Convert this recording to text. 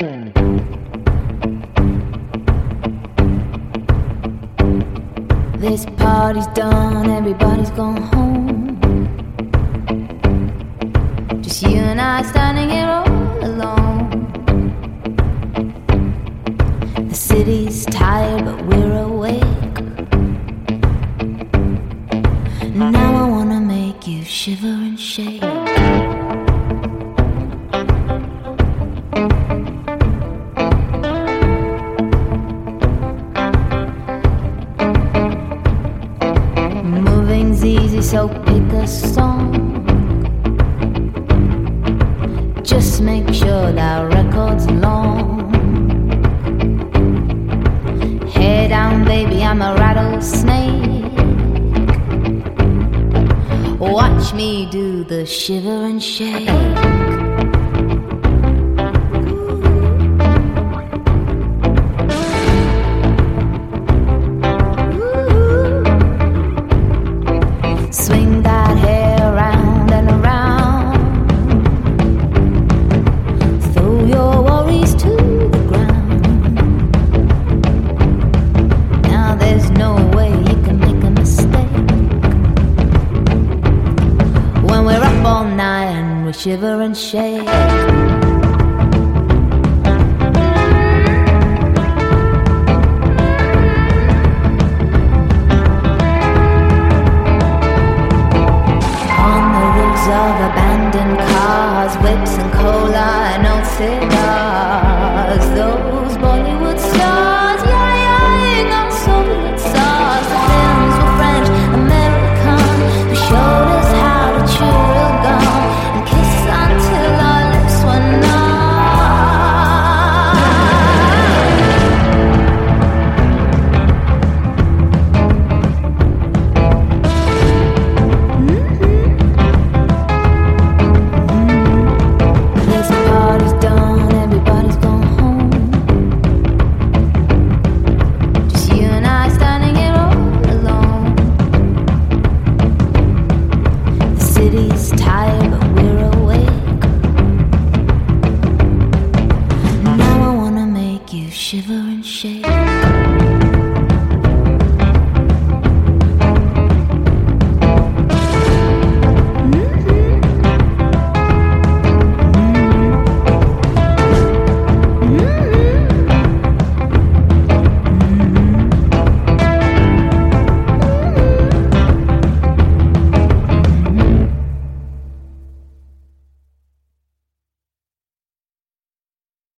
This party's done, everybody's gone home. Just you and I standing here all alone. The city's tired, but we're awake. Now I wanna make you shiver and shake. Moving's easy, so pick a song. Just make sure that record's long. Head down, baby, I'm a rattlesnake. Watch me do the shiver and shake. Swing that hair round and around. Throw your worries to the ground. Now there's no way you can make a mistake. When we're up all night and we shiver and shake.